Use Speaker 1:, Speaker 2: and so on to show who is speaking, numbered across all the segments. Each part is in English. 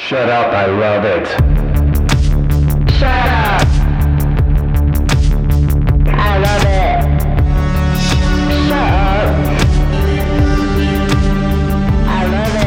Speaker 1: Shut up, I love it.
Speaker 2: Shut up! I love it. Shut up! I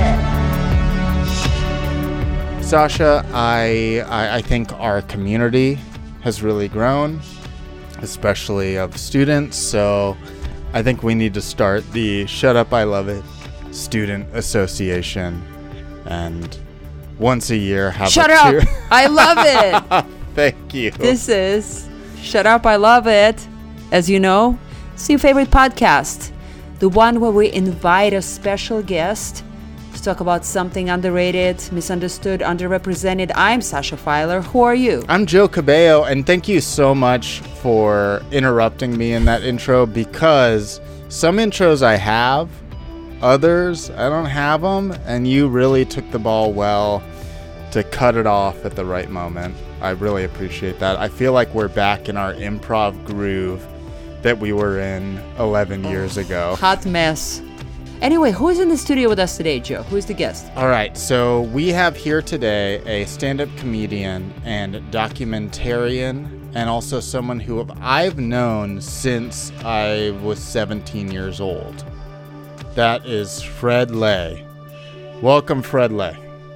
Speaker 2: love it.
Speaker 3: Sasha, I think our community has really grown, especially of students, so I think we need to start the Shut Up, I Love It Student Association, and once a year have
Speaker 4: Shut
Speaker 3: a
Speaker 4: up!
Speaker 3: two-
Speaker 4: I love it!
Speaker 3: Thank you.
Speaker 4: This is Shut Up, I Love It. As you know, it's your favorite podcast. The one where we invite a special guest to talk about something underrated, misunderstood, underrepresented. I'm Sasha Filer. Who are you?
Speaker 3: I'm Joe Cabello, and thank you so much for interrupting me in that intro, because some intros I have, others I don't have them, and you really took the ball well to cut it off at the right moment. I really appreciate that. I feel like we're back in our improv groove that we were in 11 years ago.
Speaker 4: Hot mess. Anyway, who's in the studio with us today, Joe? Who's the guest?
Speaker 3: All right, so we have here today a stand-up comedian and documentarian, and also someone who I've known since I was 17 years old. That is Fred Lay. Welcome, Fred Lay.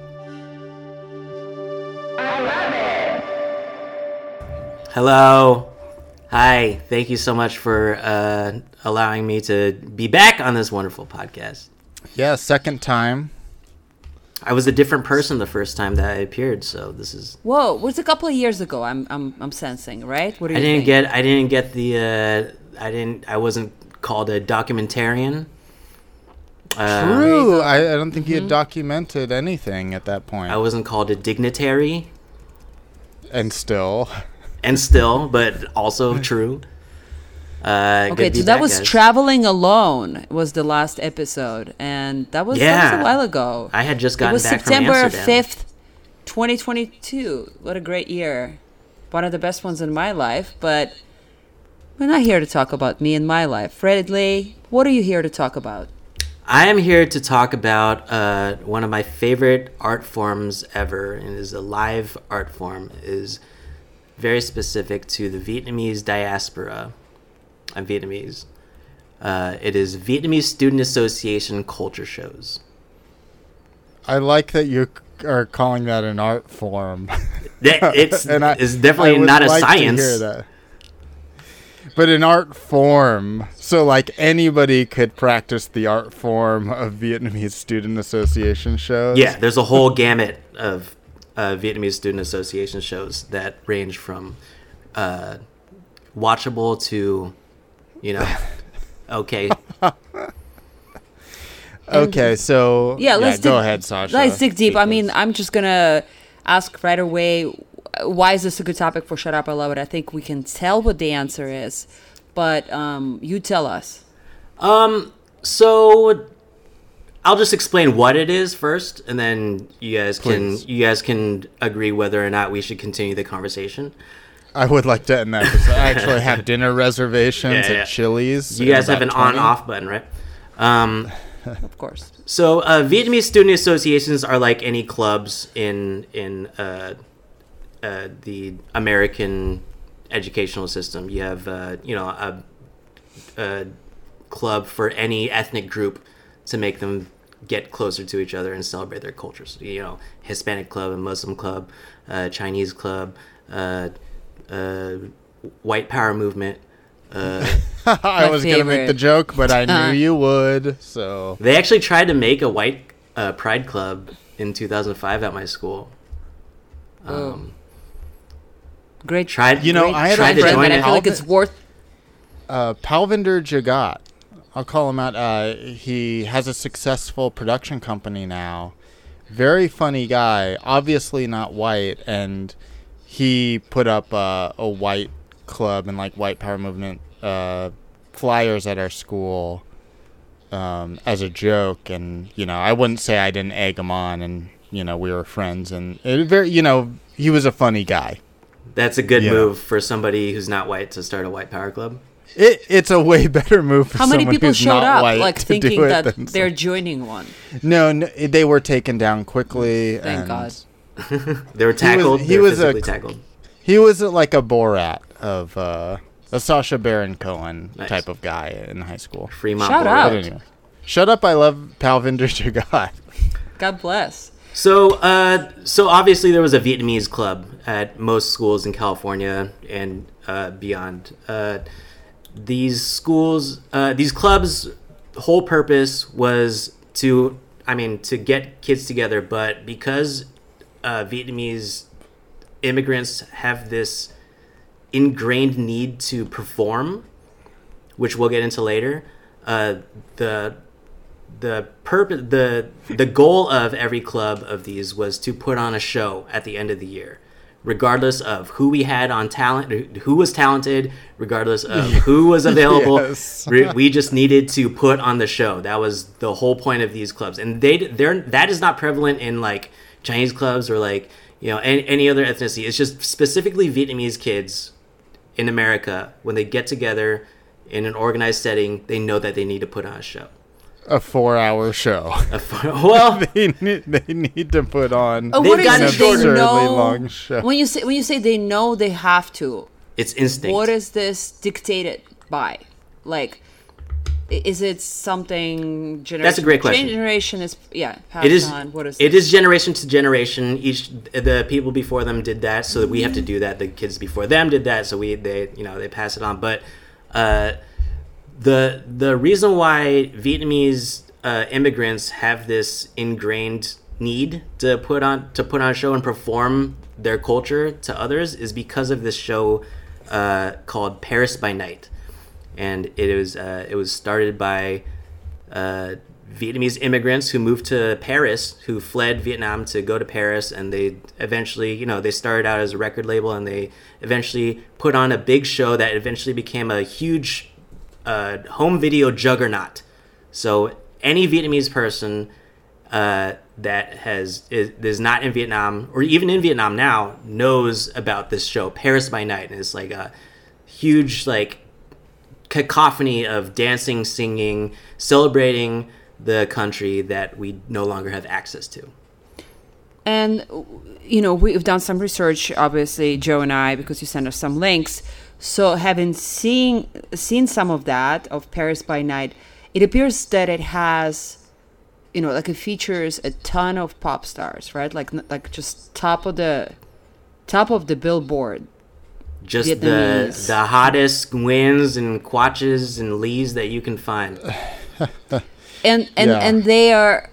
Speaker 2: I love it.
Speaker 5: Hello. Hi. Thank you so much for allowing me to be back on this wonderful podcast.
Speaker 3: Yeah, second time.
Speaker 5: I was a different person the first time that I appeared, so this is.
Speaker 4: Whoa, it was a couple of years ago. I'm sensing, right? What do you
Speaker 5: I
Speaker 4: think?
Speaker 5: didn't get the. I wasn't called a documentarian.
Speaker 3: True. I don't think you had documented anything at that point.
Speaker 5: I wasn't called a dignitary,
Speaker 3: And still.
Speaker 5: and still, but also true. Good
Speaker 4: Okay,
Speaker 5: to be
Speaker 4: so that
Speaker 5: back,
Speaker 4: was
Speaker 5: guys.
Speaker 4: Traveling Alone was the last episode, and that was a while ago.
Speaker 5: I had just
Speaker 4: It
Speaker 5: gotten
Speaker 4: was
Speaker 5: back
Speaker 4: September
Speaker 5: from Amsterdam.
Speaker 4: 5th, 2022. What a great year. One of the best ones in my life, but we're not here to talk about me and my life. Fred Lay, what are you here to talk about?
Speaker 5: I am here to talk about one of my favorite art forms ever, and it is a live art form. It is very specific to the Vietnamese diaspora. I'm Vietnamese. It is Vietnamese Student Association culture shows.
Speaker 3: I like that you are calling that an art form.
Speaker 5: It's
Speaker 3: I
Speaker 5: definitely
Speaker 3: would
Speaker 5: not a
Speaker 3: like to
Speaker 5: science.
Speaker 3: hear that. But an art form. So, like, anybody could practice the art form of Vietnamese Student Association shows?
Speaker 5: Yeah, there's a whole gamut of Vietnamese Student Association shows that range from watchable to, okay.
Speaker 3: Okay, so...
Speaker 4: Let's
Speaker 3: go ahead, Sasha.
Speaker 4: Let's dig deep. I
Speaker 3: because-
Speaker 4: mean, I'm just going to ask right away, why is this a good topic for Shut Up, I Love It? I think we can tell what the answer is, but you tell us.
Speaker 5: So I'll just explain what it is first, and then you guys
Speaker 3: Please.
Speaker 5: can agree whether or not we should continue the conversation.
Speaker 3: I would like to end that because I actually have dinner reservations
Speaker 5: Yeah.
Speaker 3: at Chili's.
Speaker 5: You
Speaker 3: in
Speaker 5: guys have
Speaker 3: about
Speaker 5: an
Speaker 3: 20.
Speaker 5: on-off button, right?
Speaker 4: Of course.
Speaker 5: So Vietnamese student associations are like any clubs in the American educational system. You have a club for any ethnic group to make them get closer to each other and celebrate their cultures. Hispanic club, a Muslim club, Chinese club, white power movement.
Speaker 3: I was going to make the
Speaker 4: favorite.
Speaker 3: joke, but I knew you would, so...
Speaker 5: They actually tried to make a white pride club in 2005 at my school.
Speaker 4: Great.
Speaker 5: Tried,
Speaker 3: I had
Speaker 5: tried
Speaker 3: a
Speaker 5: to
Speaker 3: friend
Speaker 5: join
Speaker 4: and I
Speaker 5: it.
Speaker 4: feel like it's worth...
Speaker 3: Palvinder Jagat. I'll call him out. He has a successful production company now. Very funny guy. Obviously not white, and he put up a white club and like white power movement flyers at our school as a joke. And I wouldn't say I didn't egg him on, and we were friends. And he was a funny guy.
Speaker 5: That's a good
Speaker 3: Yeah.
Speaker 5: move for somebody who's not white to start a white power club.
Speaker 3: It's a way better move for
Speaker 4: How many
Speaker 3: someone
Speaker 4: people
Speaker 3: who's
Speaker 4: showed
Speaker 3: not
Speaker 4: up,
Speaker 3: white
Speaker 4: like
Speaker 3: to
Speaker 4: thinking
Speaker 3: do it
Speaker 4: that
Speaker 3: than
Speaker 4: they're joining one?
Speaker 3: No, they were taken down quickly.
Speaker 4: Thank
Speaker 3: and
Speaker 4: God.
Speaker 5: They were tackled.
Speaker 3: he
Speaker 5: They were
Speaker 3: was a-
Speaker 5: physically tackled.
Speaker 3: He was like a Borat of a Sacha Baron Cohen
Speaker 5: Nice.
Speaker 3: type of guy in high school.
Speaker 5: Fremont.
Speaker 4: Shout
Speaker 5: Borat.
Speaker 4: out.
Speaker 3: But anyway, shut up! I love Palvinder Jagat.
Speaker 4: God bless.
Speaker 5: So obviously there was a Vietnamese club at most schools in California and beyond. These clubs' whole purpose was to get kids together, but because Vietnamese immigrants have this ingrained need to perform, which we'll get into later, the goal of every club of these was to put on a show at the end of the year, regardless of who we had on talent, who was talented, regardless of who was available.
Speaker 3: Yes.
Speaker 5: We just needed to put on the show. That was the whole point of these clubs, and that is not prevalent in like Chinese clubs or like any other ethnicity. It's just specifically Vietnamese kids in America. When they get together in an organized setting, they know that they need to put on a show.
Speaker 3: A 4-hour show.
Speaker 5: Well,
Speaker 3: they need to put on
Speaker 4: What
Speaker 5: They've
Speaker 4: is
Speaker 5: gotten
Speaker 4: it
Speaker 5: shorter.
Speaker 4: they
Speaker 3: absurdly
Speaker 4: know?
Speaker 3: long show.
Speaker 4: When you say they know they have to,
Speaker 5: it's instinct.
Speaker 4: what is this dictated by? Like, is it something generation?
Speaker 5: That's a great question.
Speaker 4: Generation is passed
Speaker 5: It is.
Speaker 4: on. What is
Speaker 5: It
Speaker 4: this?
Speaker 5: is generation to generation. The people before them did that, so that we have to do that. The kids before them did that, so they pass it on. But the reason why Vietnamese immigrants have this ingrained need to put on a show and perform their culture to others is because of this show called Paris by Night, and it was started by Vietnamese immigrants who moved to Paris, who fled Vietnam to go to Paris, and they eventually, they started out as a record label, and they eventually put on a big show that eventually became a huge home video juggernaut. So any Vietnamese person that is not in Vietnam, or even in Vietnam now, knows about this show, Paris by Night, and it's like a huge like cacophony of dancing, singing, celebrating the country that we no longer have access to.
Speaker 4: And we've done some research, obviously, Joe and I, because you sent us some links. So having seen some of that, of Paris by Night, it appears that it has, like it features a ton of pop stars, right? Like just top of the billboard.
Speaker 5: Just
Speaker 4: Vietnamese.
Speaker 5: the hottest Nguyen's and Quatches and Lees that you can find.
Speaker 4: And
Speaker 3: Yeah.
Speaker 4: they are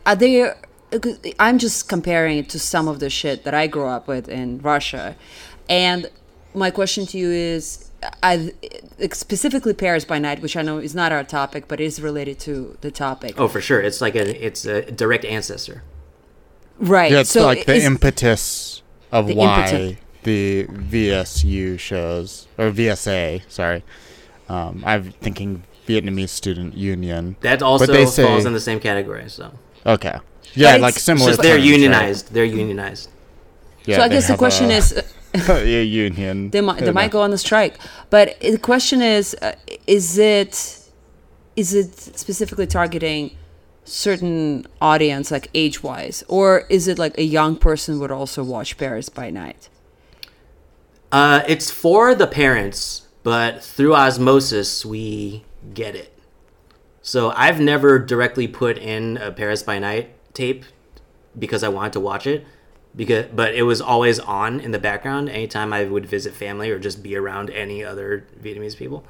Speaker 4: I'm just comparing it to some of the shit that I grew up with in Russia. And my question to you is, specifically Paris by Night, which I know is not our topic, but is related to the topic.
Speaker 5: Oh, for sure. It's a direct ancestor.
Speaker 4: Right.
Speaker 3: Yeah, it's
Speaker 4: so
Speaker 3: like the
Speaker 4: is-
Speaker 3: impetus of
Speaker 4: The
Speaker 3: why
Speaker 4: impetus.
Speaker 3: the VSU shows, or VSA, sorry. I'm thinking Vietnamese Student Union.
Speaker 5: That also
Speaker 3: But they say-
Speaker 5: falls in the same category. So
Speaker 3: Okay. Yeah,
Speaker 4: But
Speaker 3: like
Speaker 4: it's
Speaker 3: similar.
Speaker 5: it's just they're
Speaker 3: terms, right?
Speaker 5: unionized. They're unionized.
Speaker 3: Yeah,
Speaker 4: so I
Speaker 3: they
Speaker 4: guess the
Speaker 3: have
Speaker 4: question is,
Speaker 3: a union.
Speaker 4: they might go on a strike, but the question is it specifically targeting certain audience, like age wise, or is it like a young person would also watch Paris by Night?
Speaker 5: It's for the parents, but through osmosis, we get it. So I've never directly put in a Paris by Night tape because I wanted to watch it, but it was always on in the background anytime I would visit family or just be around any other Vietnamese people.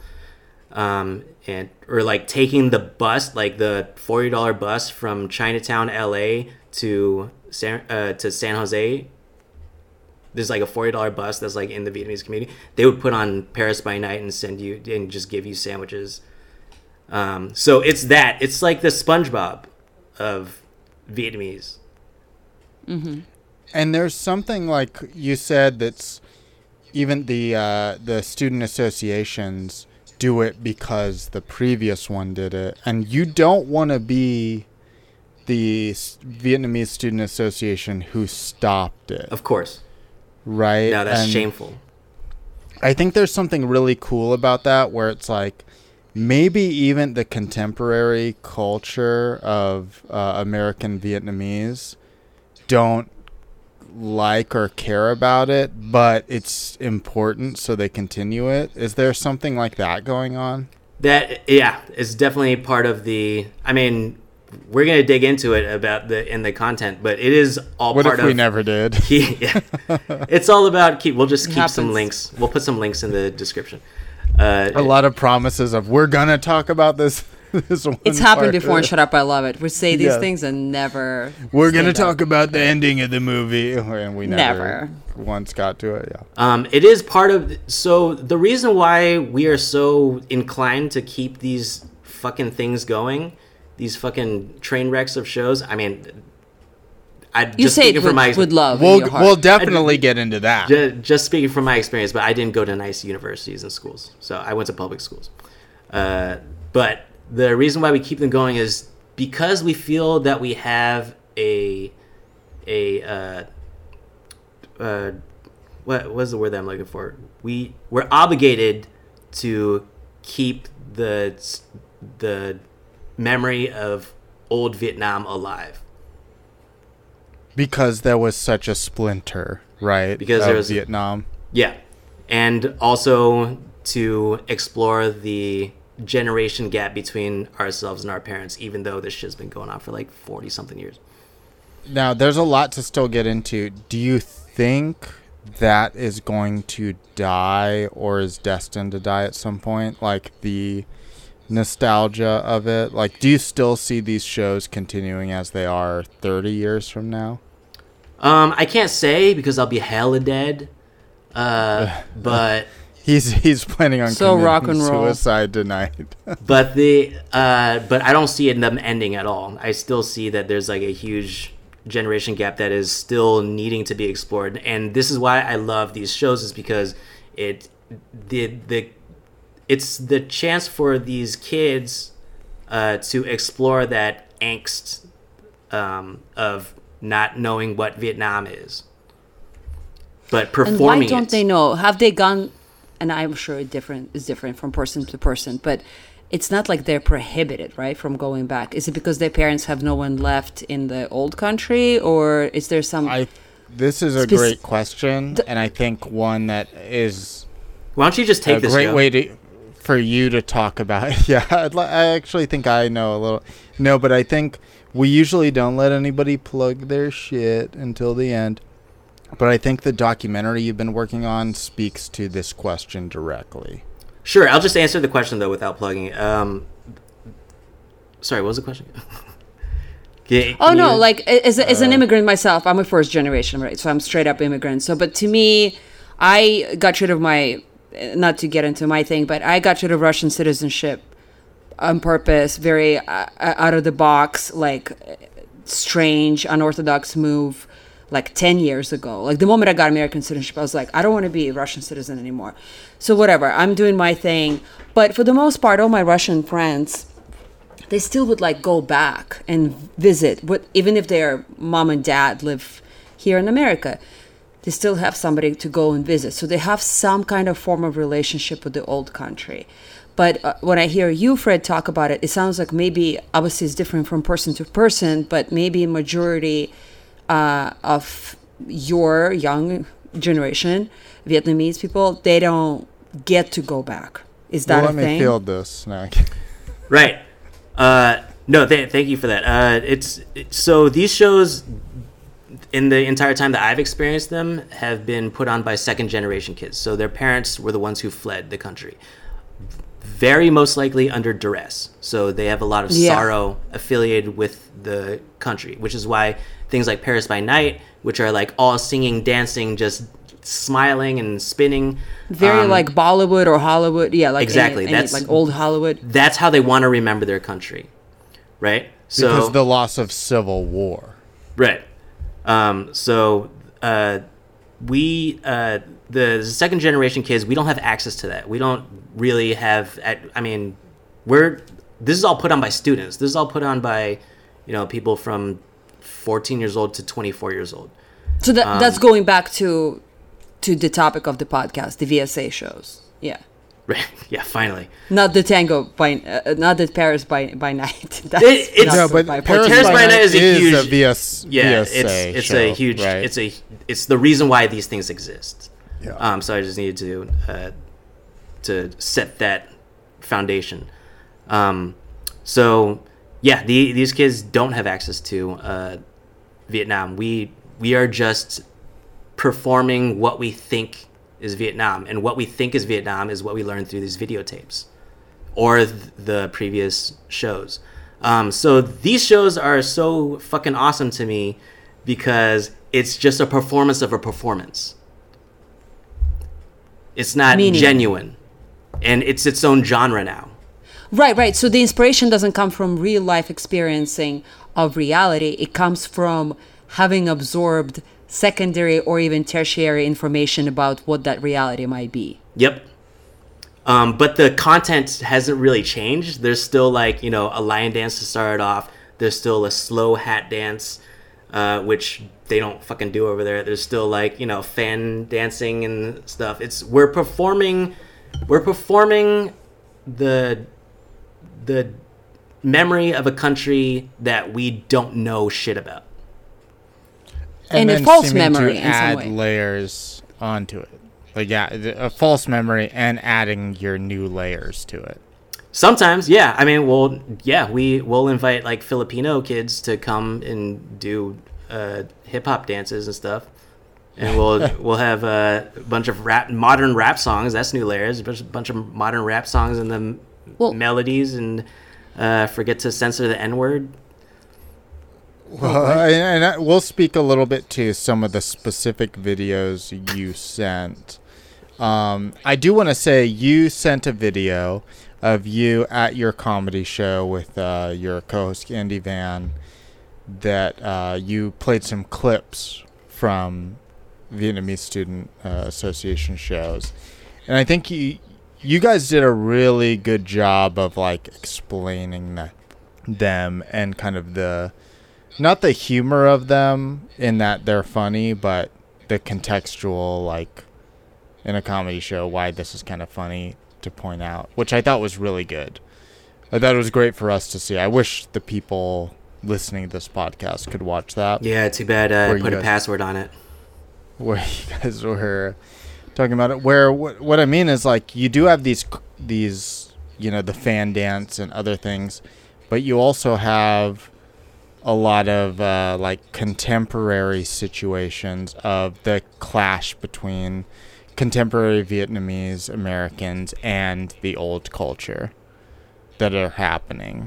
Speaker 5: Or like taking the bus, like the $40 bus from Chinatown, LA to San Jose. There's like a $40 bus that's like in the Vietnamese community. They would put on Paris by Night and send you and just give you sandwiches. So it's that. It's like the SpongeBob of Vietnamese.
Speaker 3: And there's something like you said that's even the student associations do it because the previous one did it, and you don't want to be the Vietnamese Student Association who stopped it,
Speaker 5: Of course.
Speaker 3: right?
Speaker 5: No, that's
Speaker 3: And
Speaker 5: shameful.
Speaker 3: I think there's something really cool about that, where it's like maybe even the contemporary culture of American Vietnamese don't like or care about it, but it's important, so they continue it. Is there something like that going on?
Speaker 5: That, yeah, is definitely part of the. I mean, we're gonna dig into it about in the content, but it is all
Speaker 3: What
Speaker 5: part
Speaker 3: if we
Speaker 5: of.
Speaker 3: never did?
Speaker 5: Yeah. It's all about We'll just keep some
Speaker 4: happens.
Speaker 5: links. We'll put some links in the description.
Speaker 3: A lot of promises of we're gonna talk about this. This one
Speaker 4: It's happened
Speaker 3: part.
Speaker 4: before in Shut Up, I Love It. We say these
Speaker 3: Yeah.
Speaker 4: things and never.
Speaker 3: We're
Speaker 4: stay
Speaker 3: gonna
Speaker 4: there.
Speaker 3: talk about the ending of the movie, and we never
Speaker 4: Never.
Speaker 3: once got to it. Yeah.
Speaker 5: It is part of. So the reason why we are so inclined to keep these fucking things going, these fucking train wrecks of shows. I mean,
Speaker 4: You say it with love in your heart.
Speaker 3: We'll definitely get into that.
Speaker 5: Just speaking from my experience, but I didn't go to nice universities and schools, so I went to public schools. But the reason why we keep them going is because we feel that we have what was the word that I'm looking for? We're obligated to keep the memory of old Vietnam alive.
Speaker 3: Because there was such a splinter, right?
Speaker 5: Because
Speaker 3: of
Speaker 5: there was
Speaker 3: Vietnam.
Speaker 5: Yeah. And also to explore the generation gap between ourselves and our parents, even though this shit's been going on for like 40 something years.
Speaker 3: Now, there's a lot to still get into. Do you think that is going to die or is destined to die at some point? Like the nostalgia of it? Like, do you still see these shows continuing as they are 30 years from now?
Speaker 5: I can't say because I'll be hella dead. But
Speaker 3: He's planning on
Speaker 4: So
Speaker 3: committing
Speaker 4: rock and roll.
Speaker 3: suicide tonight.
Speaker 5: but I don't see them ending at all. I still see that there's like a huge generation gap that is still needing to be explored, and this is why I love these shows, is because it's the chance for these kids to explore that angst of not knowing what Vietnam is, but
Speaker 4: And
Speaker 5: performing
Speaker 4: why don't
Speaker 5: it.
Speaker 4: they know? Have they gone? And I'm sure it's different from person to person, but it's not like they're prohibited, right, from going back. Is it because their parents have no one left in the old country, or is there some?
Speaker 3: This is a
Speaker 4: Spec-
Speaker 3: great question, and I think one that is
Speaker 5: Why don't you just take
Speaker 3: a
Speaker 5: this,
Speaker 3: great
Speaker 5: Joe?
Speaker 3: way for you to talk about. Yeah, I actually think I know a little. No, but I think we usually don't let anybody plug their shit until the end. But I think the documentary you've been working on speaks to this question directly.
Speaker 5: Sure, I'll just answer the question though without plugging it. Sorry, what was the question?
Speaker 4: Oh no, like as an immigrant myself, I'm a first generation, right? So I'm straight up immigrant. So, but to me, I got rid of my, not to get into my thing, but I got rid of Russian citizenship on purpose, very out of the box, like strange, unorthodox move, like 10 years ago. Like the moment I got American citizenship, I was like, I don't want to be a Russian citizen anymore. So whatever, I'm doing my thing. But for the most part, all my Russian friends, they still would like go back and visit, even if their mom and dad live here in America, they still have somebody to go and visit. So they have some kind of form of relationship with the old country. But when I hear you, Fred, talk about it, it sounds like maybe, obviously it's different from person to person, but maybe a majority of your young generation, Vietnamese people, they don't get to go back. Is that
Speaker 3: Let
Speaker 4: a
Speaker 3: me
Speaker 4: thing?
Speaker 3: field this. No.
Speaker 5: Right. No, thank you for that. So these shows, in the entire time that I've experienced them, have been put on by second generation kids. So their parents were the ones who fled the country, very most likely under duress. So they have a lot of sorrow affiliated with the country, which is why things like Paris by Night, which are like all singing, dancing, just smiling and spinning.
Speaker 4: Very like Bollywood or Hollywood. Yeah, like
Speaker 5: Exactly.
Speaker 4: any,
Speaker 5: That's
Speaker 4: like old Hollywood.
Speaker 5: That's how they want to remember their country, right? So
Speaker 3: Because the loss of civil war.
Speaker 5: right. We the second generation kids, we don't have access to that. We don't really have. This is all put on by students. This is all put on by, people from 14 years old to 24 years old.
Speaker 4: So that's going back to the topic of the podcast, the VSA shows. Yeah.
Speaker 5: Right. Yeah, finally.
Speaker 4: Not the tango by, not the Paris by night. That's
Speaker 5: It's-
Speaker 4: not
Speaker 3: No,
Speaker 4: the
Speaker 3: but
Speaker 4: by
Speaker 3: Paris
Speaker 5: Paris
Speaker 3: by
Speaker 5: by
Speaker 3: Night
Speaker 5: Night is a huge-
Speaker 3: a VS,
Speaker 5: Yeah,
Speaker 3: VSA
Speaker 5: it's
Speaker 3: show,
Speaker 5: a huge.
Speaker 3: right?
Speaker 5: It's the reason why these things exist.
Speaker 3: Yeah.
Speaker 5: So I just needed to set that foundation. So yeah, these kids don't have access to Vietnam. We are just performing what we think is Vietnam, and what we think is Vietnam is what we learn through these videotapes or the previous shows. So these shows are so fucking awesome to me because it's just a performance of a performance. It's not
Speaker 4: Meaning?
Speaker 5: genuine, and it's its own genre now.
Speaker 4: Right. So the inspiration doesn't come from real life experiencing of reality. It comes from having absorbed secondary or even tertiary information about what that reality might be.
Speaker 5: Yep. But the content hasn't really changed. There's still like, a lion dance to start it off. There's still a slow hat dance, which they don't fucking do over there. There's still like, fan dancing and stuff. We're performing the memory of a country that we don't know shit about.
Speaker 4: And a
Speaker 3: then
Speaker 4: false
Speaker 3: seeming
Speaker 4: memory
Speaker 3: to
Speaker 4: in some
Speaker 3: add
Speaker 4: way.
Speaker 3: layers onto it. Like, a false memory and adding your new layers to it.
Speaker 5: Sometimes, yeah. I mean, we'll invite like Filipino kids to come and do hip hop dances and stuff, and we'll have a bunch of modern rap songs. That's new layers. A bunch of modern rap songs and the melodies, and forget to censor the N-word.
Speaker 3: Well, and we'll speak a little bit to some of the specific videos you sent. I do want to say you sent a video of you at your comedy show with your co-host Andy Van that you played some clips from Vietnamese Student Association shows. And I think you guys did a really good job of like explaining them and kind of not the humor of them in that they're funny, but the contextual, like in a comedy show, why this is kind of funny to point out, which I thought was really good. I thought it was great for us to see. I wish the people listening to this podcast could watch that.
Speaker 5: Yeah, too bad I put a password on it.
Speaker 3: Where you guys were talking about it. Where what I mean is like you do have these the fan dance and other things, but you also have a lot of like contemporary situations of the clash between contemporary Vietnamese Americans and the old culture that are happening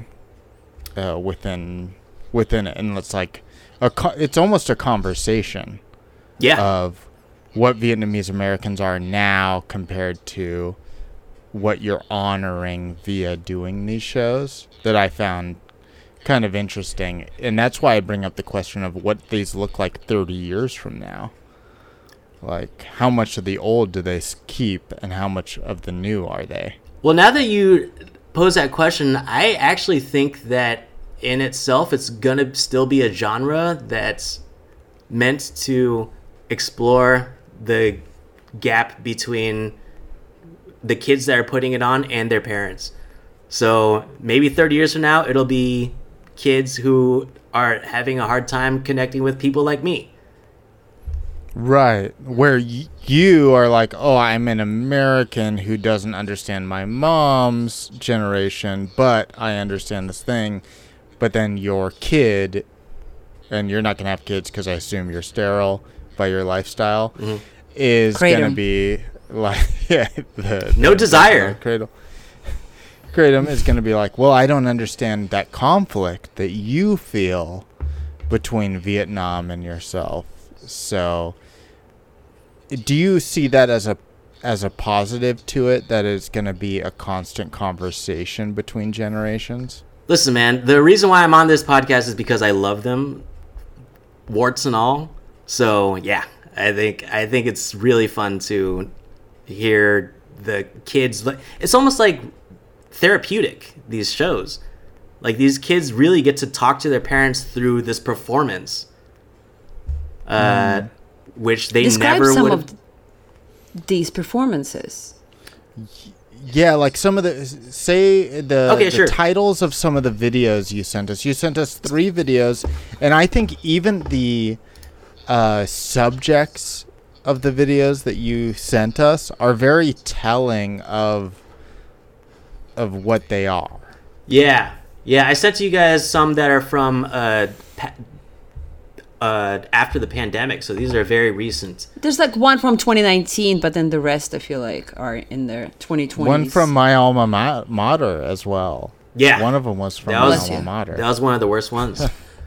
Speaker 3: within it, and it's like it's almost a conversation of what Vietnamese Americans are now compared to what you're honoring via doing these shows that I found kind of interesting. And that's why I bring up the question of what these look like 30 years from now. Like, how much of the old do they keep and how much of the new are they?
Speaker 5: Well, now that you pose that question, I actually think that in itself it's going to still be a genre that's meant to explore the gap between the kids that are putting it on and their parents. So maybe 30 years from now, it'll be kids who are having a hard time connecting with people like me.
Speaker 3: Right. Where you are like, oh, I'm an American who doesn't understand my mom's generation, but I understand this thing. But then your kid, and you're not going to have kids because I assume you're sterile by your lifestyle, is going to be like,
Speaker 5: no desire.
Speaker 3: Kratom is going to be like, well, I don't understand that conflict that you feel between Vietnam and yourself. So do you see that as a positive to it, that it's going to be a constant conversation between generations?
Speaker 5: Listen, man, the reason why I'm on this podcast is because I love them, warts and all. So yeah, I think it's really fun to hear the kids. It's almost like therapeutic, these shows. Like, these kids really get to talk to their parents through this performance, which they
Speaker 4: Describe
Speaker 5: never
Speaker 4: some
Speaker 5: would.
Speaker 4: of these performances.
Speaker 3: Yeah, like some of the
Speaker 5: Okay, sure.
Speaker 3: titles of some of the videos you sent us. You sent us 3 videos, and I think even the subjects of the videos that you sent us are very telling of what they are.
Speaker 5: Yeah. I sent you guys some that are from after the pandemic, so these are very recent.
Speaker 4: There's like one from 2019, but then the rest I feel like are in their 2020s.
Speaker 3: One from my alma mater as well.
Speaker 5: Yeah.
Speaker 3: One of them was from
Speaker 5: That
Speaker 3: my
Speaker 5: was-
Speaker 3: alma mater.
Speaker 5: That was one of the worst ones.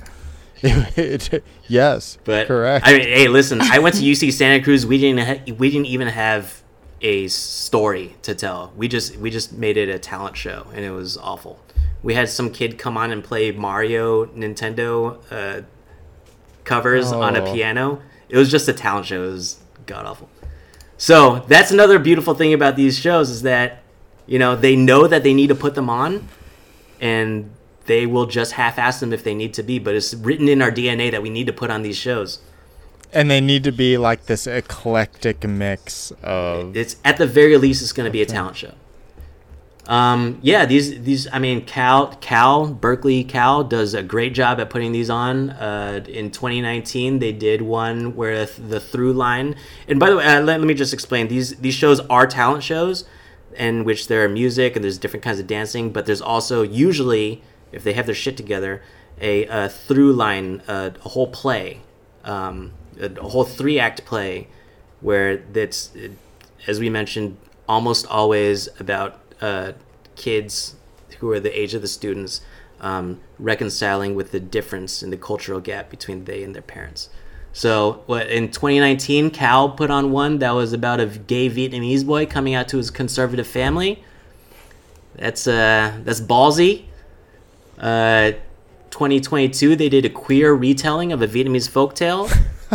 Speaker 3: Yes,
Speaker 5: But
Speaker 3: correct.
Speaker 5: I mean, hey, listen, I went to UC Santa Cruz. We didn't even have a story to tell. We just made it a talent show, and it was awful. We had some kid come on and play Mario Nintendo covers on a
Speaker 3: Oh.
Speaker 5: piano. It was just a talent show. It was god awful. So that's another beautiful thing about these shows is that, they know that they need to put them on, and they will just half-ass them if they need to be. But it's written in our DNA that we need to put on these shows.
Speaker 3: And they need to be like this eclectic mix of.
Speaker 5: It's at the very least, it's going to be a talent show. These. I mean, Berkeley Cal does a great job at putting these on. In 2019, they did one where the through line. And by the way, let me just explain. These shows are talent shows, in which there are music and there's different kinds of dancing. But there's also usually, if they have their shit together, a through line, a whole play, a whole 3-act play, where that's, as we mentioned, almost always about kids who are the age of the students reconciling with the difference in the cultural gap between they and their parents. So in 2019, Cal put on one that was about a gay Vietnamese boy coming out to his conservative family. That's ballsy. 2022, they did a queer retelling of a Vietnamese folktale.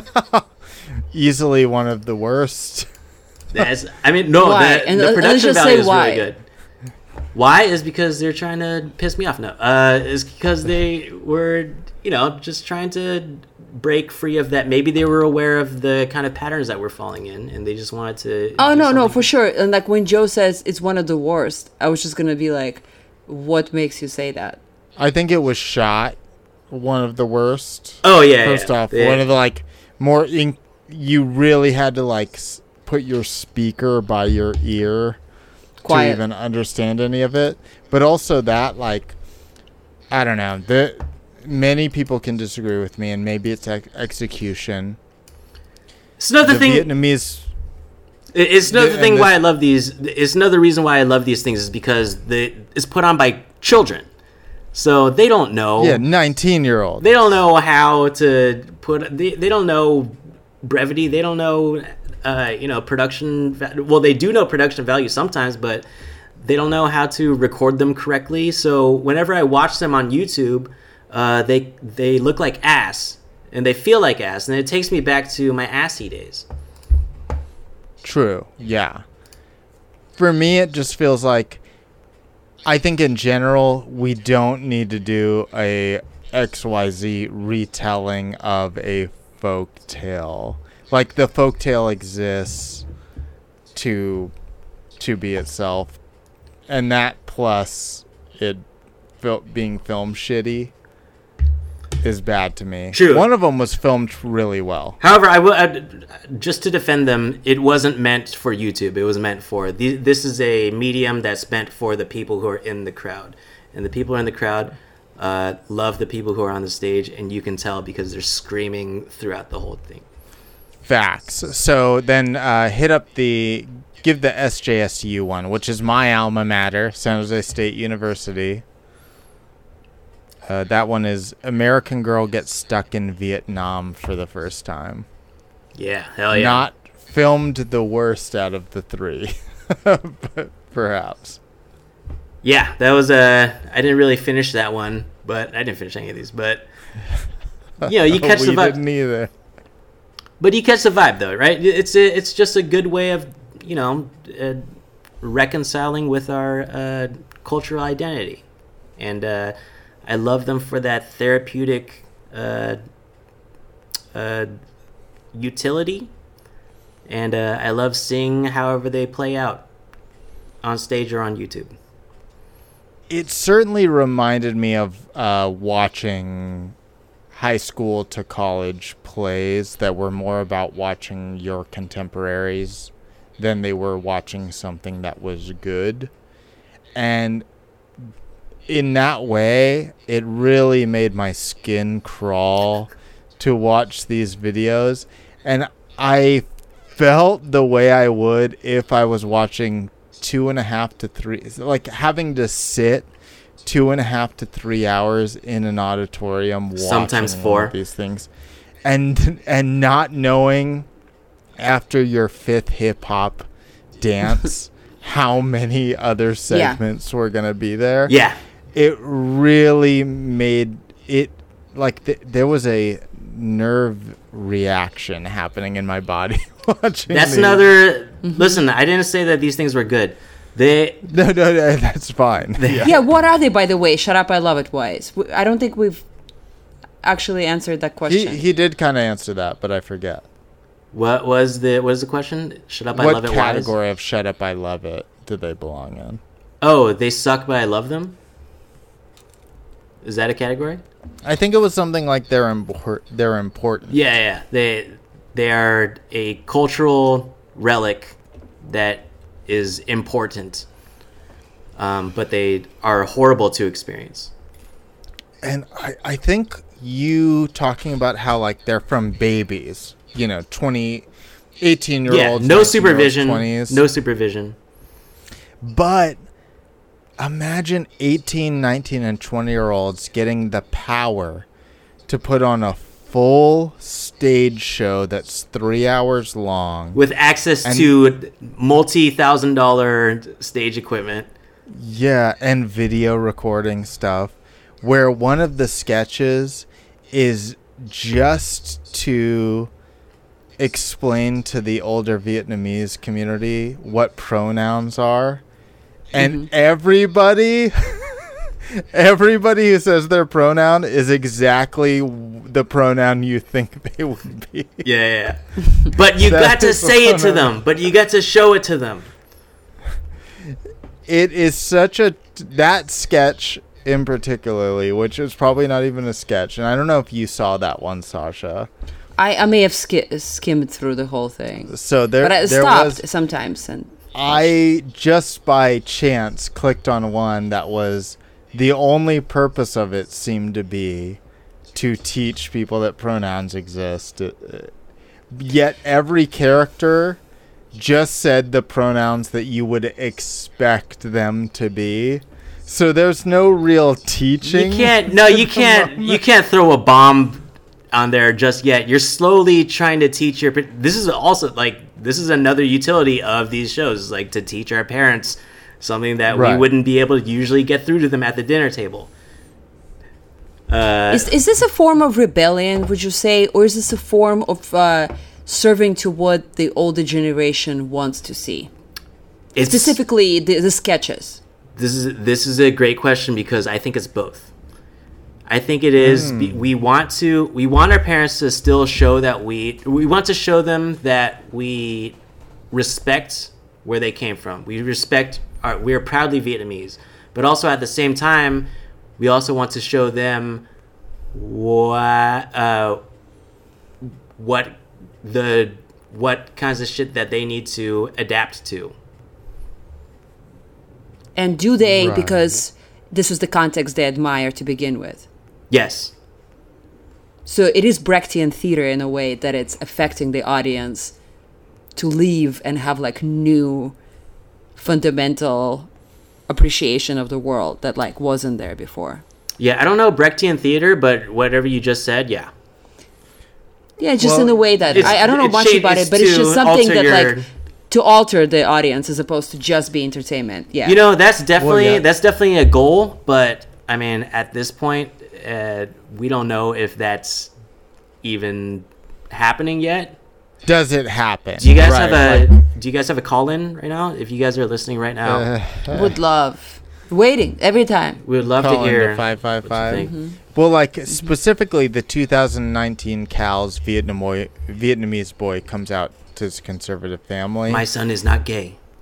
Speaker 3: Easily one of the worst.
Speaker 5: Why?
Speaker 4: And
Speaker 5: The
Speaker 4: let's
Speaker 5: production
Speaker 4: just
Speaker 5: value
Speaker 4: say
Speaker 5: is
Speaker 4: why.
Speaker 5: really good. Why is because they're trying to piss me off. No, is because they were, just trying to break free of that. Maybe they were aware of the kind of patterns that we're falling in, and they just wanted to.
Speaker 4: Oh
Speaker 5: do
Speaker 4: no,
Speaker 5: something.
Speaker 4: for sure. And like when Joe says it's one of the worst, I was just gonna be like, "What makes you say that?"
Speaker 3: I think it was shot one of the worst.
Speaker 5: Oh yeah.
Speaker 3: First off,
Speaker 5: yeah.
Speaker 3: one of the more you really had to put your speaker by your ear
Speaker 4: Quiet.
Speaker 3: to even understand any of it. But also that I don't know. Many people can disagree with me, and maybe it's execution.
Speaker 5: It's another
Speaker 3: The
Speaker 5: thing.
Speaker 3: Vietnamese.
Speaker 5: It's another
Speaker 3: and
Speaker 5: thing
Speaker 3: this-
Speaker 5: why I love these. It's another reason why I love these things is because it's put on by children, so they don't know.
Speaker 3: Yeah, 19-year-old.
Speaker 5: They don't know how to put. They don't know brevity. They don't know, production. Well, they do know production value sometimes, but they don't know how to record them correctly. So whenever I watch them on YouTube, they look like ass and they feel like ass, and it takes me back to my assy days.
Speaker 3: True. Yeah. For me, it just feels like I think in general we don't need to do a XYZ retelling of a folk tale. Like the folk tale exists to be itself, and that plus it being filmed shitty is bad to me.
Speaker 5: True.
Speaker 3: One of them was filmed really well.
Speaker 5: However, I will just to defend them. It wasn't meant for YouTube. It was meant for this is a medium that's meant for the people who are in the crowd, and the people who are in the crowd love the people who are on the stage, and you can tell because they're screaming throughout the whole thing.
Speaker 3: Facts. So then give the SJSU one, which is my alma mater, San Jose State University. That one is American Girl Gets Stuck in Vietnam for the first time.
Speaker 5: Yeah, hell yeah.
Speaker 3: Not filmed the worst out of the 3, but perhaps.
Speaker 5: Yeah, that was I didn't really finish that one, but I didn't finish any of these. But you catch the
Speaker 3: We
Speaker 5: vibe.
Speaker 3: didn't either.
Speaker 5: But you catch the vibe, though, right? It's just a good way of reconciling with our cultural identity, and I love them for that therapeutic utility, and I love seeing however they play out. on stage or on YouTube?
Speaker 3: It certainly reminded me of watching high school to college plays that were more about watching your contemporaries than they were watching something that was good. And in that way, it really made my skin crawl to watch these videos. And I felt the way I would if I was watching 2.5 to 3, like having to sit 2.5 to 3 hours in an auditorium watching
Speaker 5: Sometimes
Speaker 3: one
Speaker 5: 4.
Speaker 3: of these things, and not knowing after your 5th hip hop dance how many other segments were gonna be there.
Speaker 5: Yeah.
Speaker 3: It really made it like there was a nerve reaction happening in my body watching
Speaker 5: That's
Speaker 3: these.
Speaker 5: another. Listen, I didn't say that these things were good.
Speaker 3: No, that's fine.
Speaker 4: Yeah, what are they, by the way? Shut Up, I Love It wise. I don't think we've actually answered that question.
Speaker 3: He did kind of answer that, but I forget.
Speaker 5: What was the question? Shut up, I
Speaker 3: What
Speaker 5: love it.
Speaker 3: category of Shut Up, I Love It do they belong in?
Speaker 5: Oh, they suck, but I love them. Is that a category?
Speaker 3: I think it was something like they're important.
Speaker 5: Yeah. They are a cultural relic that is important, but they are horrible to experience.
Speaker 3: And I think you talking about how like they're from babies, 18-year-olds.
Speaker 5: Yeah, no supervision.
Speaker 3: 20s.
Speaker 5: No supervision.
Speaker 3: But imagine 18, 19, and 20-year-olds getting the power to put on a full stage show that's 3 hours long.
Speaker 5: With access to multi-$1,000 stage equipment.
Speaker 3: Yeah, and video recording stuff, where one of the sketches is just to explain to the older Vietnamese community what pronouns are. And everybody who says their pronoun is exactly the pronoun you think they would be.
Speaker 5: Yeah. But you got to say it to them. But you got to show it to them.
Speaker 3: It is such that sketch in particularly, which is probably not even a sketch. And I don't know if you saw that one, Sasha.
Speaker 4: I may have skimmed through the whole thing.
Speaker 3: So
Speaker 4: but I
Speaker 3: there
Speaker 4: stopped
Speaker 3: was,
Speaker 4: sometimes. And
Speaker 3: I just by chance clicked on one that was the only purpose of it seemed to be to teach people that pronouns exist. Yet every character just said the pronouns that you would expect them to be. So there's no real teaching.
Speaker 5: You can't throw a bomb on there just yet. You're slowly trying to teach your. This is also this is another utility of these shows, like to teach our parents something that we wouldn't be able to usually get through to them at the dinner table.
Speaker 4: Is this a form of rebellion, would you say, or is this a form of serving to what the older generation wants to see? Specifically, the sketches.
Speaker 5: This is a great question because I think it's both. I think it is. We want our parents to still show that we want to show them that we respect where they came from. We are proudly Vietnamese, but also at the same time, we also want to show them what kinds of shit that they need to adapt to.
Speaker 4: And do they, because this was the context they admire to begin with?
Speaker 5: Yes.
Speaker 4: So it is Brechtian theater in a way that it's affecting the audience to leave and have new fundamental appreciation of the world that wasn't there before.
Speaker 5: Yeah, I don't know Brechtian theater, but whatever you just said, yeah.
Speaker 4: Yeah, just in a way that I don't know much about it, but it's just something that to alter the audience as opposed to just be entertainment. Yeah.
Speaker 5: That's definitely a goal, but I mean, at this point, we don't know if that's even happening yet.
Speaker 3: Does it happen?
Speaker 5: Do you guys have a call in right now? If you guys are listening right now,
Speaker 4: would love waiting every time.
Speaker 5: We would love
Speaker 3: call
Speaker 5: to hear
Speaker 3: 555. Well, specifically the 2019 Cal's Vietnamese boy comes out to his conservative family.
Speaker 5: My son is not gay.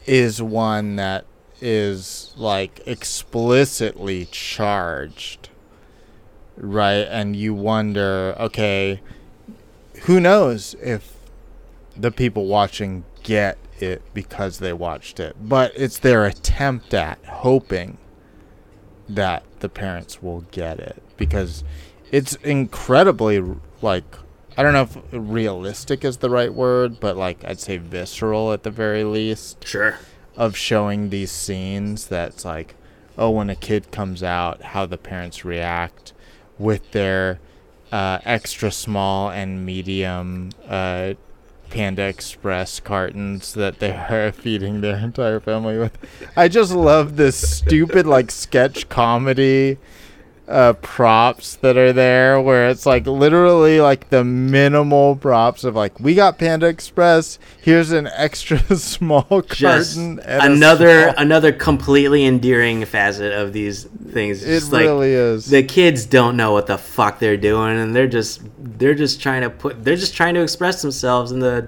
Speaker 3: is one that is like explicitly charged, right? And you wonder, okay, who knows if the people watching get it because they watched it, but it's their attempt at hoping that the parents will get it, because it's incredibly, like, I don't know if realistic is the right word, but like I'd say visceral at the very least.
Speaker 5: Sure.
Speaker 3: Of showing these scenes that's like, oh, when a kid comes out, how the parents react with their extra small and medium Panda Express cartons that they are feeding their entire family with. I just love this stupid like sketch comedy props that are there, where it's like literally like the minimal props of like, we got Panda Express, here's an extra small
Speaker 5: Just
Speaker 3: carton and
Speaker 5: another completely endearing facet of these things.
Speaker 3: It
Speaker 5: Just like,
Speaker 3: really is.
Speaker 5: the kids don't know what the fuck they're doing, and they're just trying to express themselves in the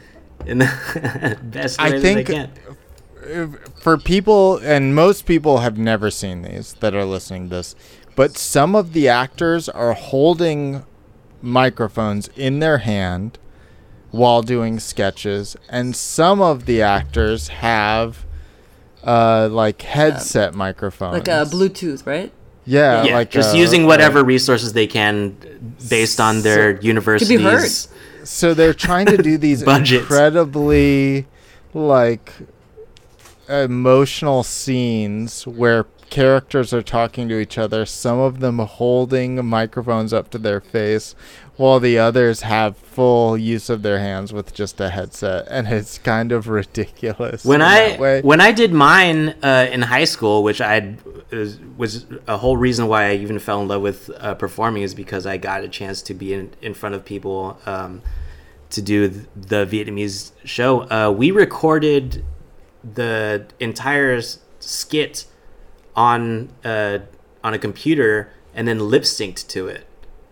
Speaker 5: best way
Speaker 3: I
Speaker 5: that
Speaker 3: think
Speaker 5: they can.
Speaker 3: for people, and most people have never seen these that are listening to this, but some of the actors are holding microphones in their hand while doing sketches, and some of the actors have like headset microphones,
Speaker 4: Like a Bluetooth, right?
Speaker 3: yeah,
Speaker 5: Yeah,
Speaker 3: like
Speaker 5: just using whatever resources they can based on their universities.
Speaker 4: Could be heard.
Speaker 3: So they're trying to do these
Speaker 5: Budgets.
Speaker 3: incredibly like emotional scenes where characters are talking to each other, some of them holding microphones up to their face while the others have full use of their hands with just a headset, and it's kind of ridiculous.
Speaker 5: When
Speaker 3: in that way.
Speaker 5: I did mine in high school, which was a whole reason why I even fell in love with performing, is because I got a chance to be in front of people to do the Vietnamese show. We recorded the entire skit on a computer and then lip synced to it